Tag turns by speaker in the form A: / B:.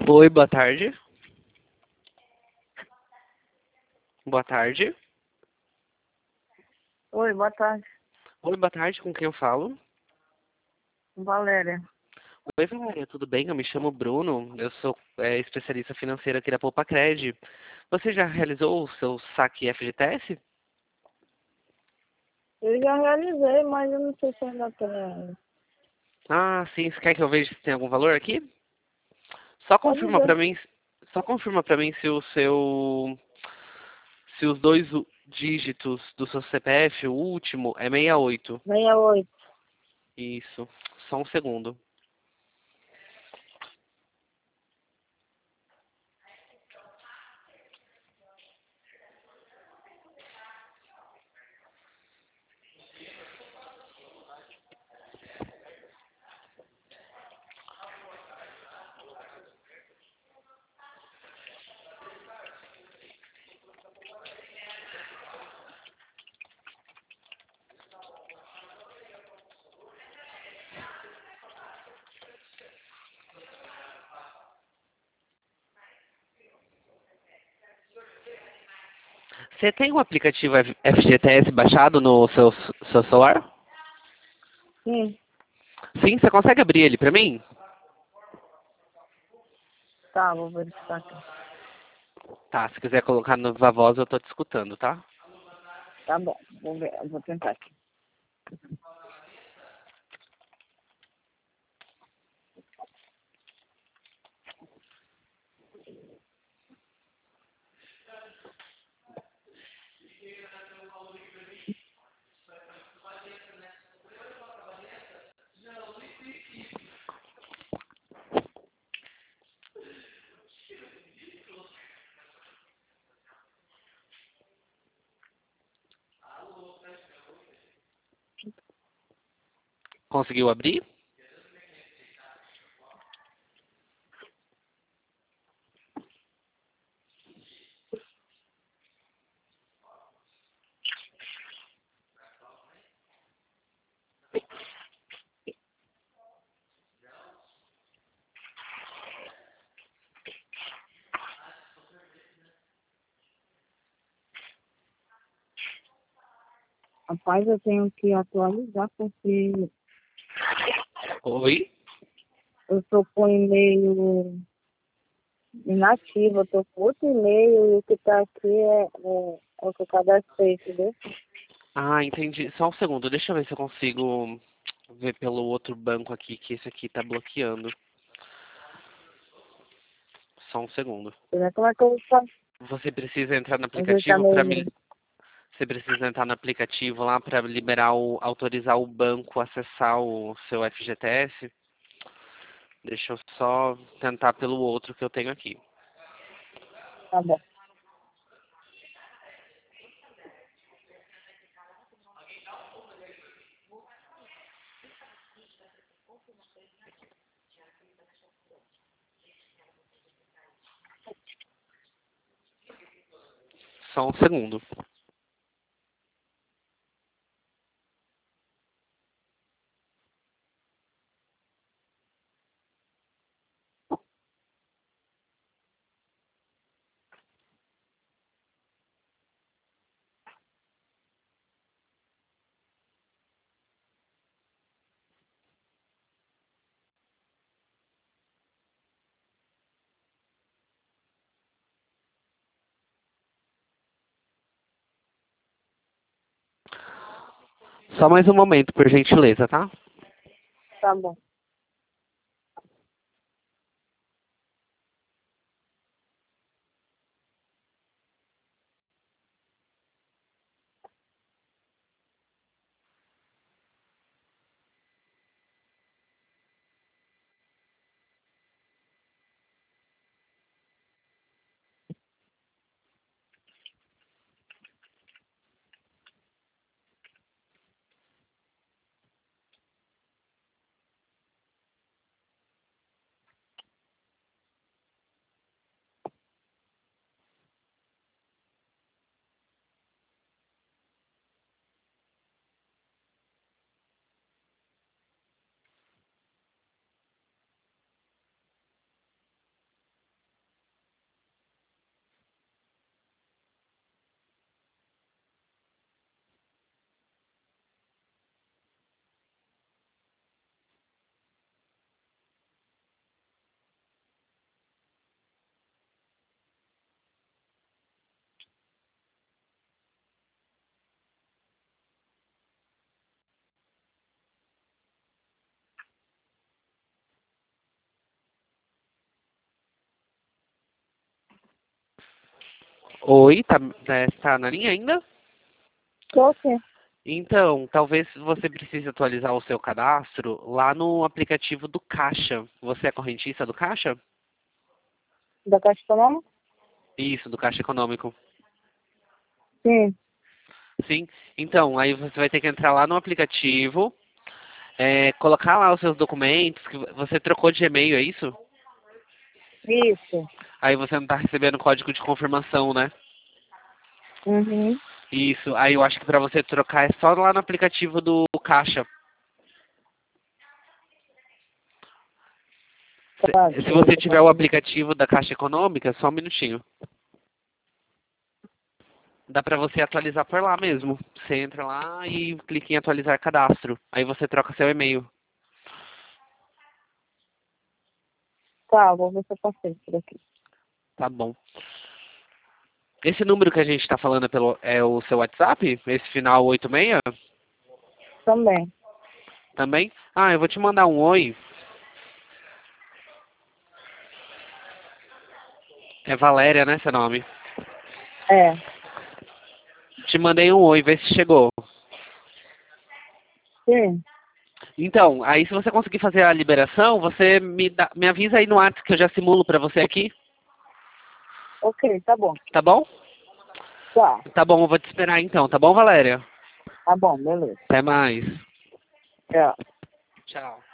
A: Oi, boa tarde. Boa tarde.
B: Oi, boa tarde.
A: Oi, boa tarde, com quem eu falo?
B: Valéria.
A: Oi, Valéria, tudo bem? Eu me chamo Bruno, eu sou especialista financeiro aqui da Poupacred. Você já realizou o seu saque FGTS?
B: Eu já realizei, mas eu não sei se ainda tem ainda.
A: Ah, sim, você quer que eu veja se tem algum valor aqui? Só
B: Pode
A: confirma
B: ver.
A: pra mim, só confirma pra mim se os dois dígitos do seu CPF, o último, é 68.
B: 68.
A: Isso, só um segundo. Você tem o aplicativo FGTS baixado no seu celular?
B: Sim,
A: Sim, você consegue abrir ele pra mim?
B: tá, vou verificar aqui.
A: Tá, se quiser colocar no Viva Voz, eu tô te escutando, tá?
B: Tá bom, vou ver, eu vou tentar aqui.
A: Conseguiu abrir?
B: Rapaz, eu tenho que atualizar porque
A: Oi?
B: eu tô com e-mail inativo, eu tô com outro e-mail e o que tá aqui é o que eu cadastrei, entendeu?
A: Ah, entendi. Só um segundo, deixa eu ver se eu consigo ver pelo outro banco aqui, que esse aqui tá bloqueando. Só um segundo.
B: Como é que eu vou fazer?
A: Você precisa entrar no
B: Ajeitar
A: aplicativo
B: meu
A: para
B: e-mail.
A: Você precisa entrar no aplicativo lá para liberar autorizar o banco a acessar o seu FGTS. Deixa eu só tentar pelo outro que eu tenho aqui.
B: Tá bom.
A: Só um segundo. Só mais um momento, por gentileza, tá?
B: Tá bom.
A: Oi, tá na linha ainda?
B: Tô sim.
A: Então, talvez você precise atualizar o seu cadastro lá no aplicativo do Caixa. Você é correntista do Caixa?
B: Da Caixa Econômica?
A: Isso, do Caixa Econômico.
B: Sim.
A: Sim. Então, aí você vai ter que entrar lá no aplicativo, colocar lá os seus documentos, que você trocou de e-mail, é isso?
B: Isso.
A: Aí você não está recebendo código de confirmação, né?
B: Uhum.
A: Isso. Aí eu acho que para você trocar é só lá no aplicativo do Caixa.
B: Tá,
A: Se
B: deixa eu
A: você
B: ver
A: tiver o
B: aqui.
A: aplicativo da Caixa Econômica, só um minutinho. Dá para você atualizar por lá mesmo. Você entra lá e clica em atualizar cadastro. Aí você troca seu e-mail.
B: Tá, vou ver se eu consigo por aqui.
A: Tá bom. Esse número que a gente está falando é o seu WhatsApp? Esse final 86?
B: Também.
A: Também? Ah, eu vou te mandar um oi. É Valéria, né, seu nome?
B: É.
A: Te mandei um oi, vê se chegou.
B: Sim.
A: Então, aí se você conseguir fazer a liberação, você me avisa aí no WhatsApp que eu já simulo para você aqui.
B: Ok, tá bom.
A: Tá bom?
B: Tá.
A: Tá bom, eu vou te esperar então. Tá bom, Valéria?
B: Tá bom, beleza.
A: Até mais.
B: Tchau.
A: Tchau.